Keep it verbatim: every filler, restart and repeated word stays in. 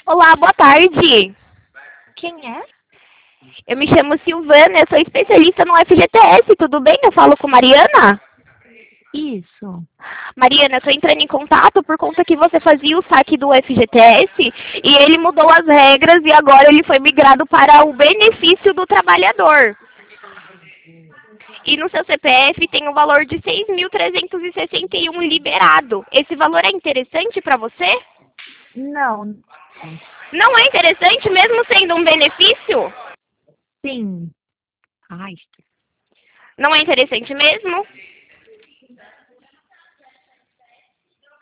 Olá, boa tarde. Quem é? Eu me chamo Silvana, eu sou especialista no F G T S, tudo bem? Eu falo com Mariana? Isso. Mariana, eu estou entrando em contato por conta que você fazia o saque do F G T S e ele mudou as regras e agora ele foi migrado para o benefício do trabalhador. E no seu C P F tem o valor de seis mil trezentos e sessenta e um liberado. Esse valor é interessante para você? Não. Não é interessante mesmo sendo um benefício? Sim. Ai, Não é interessante mesmo?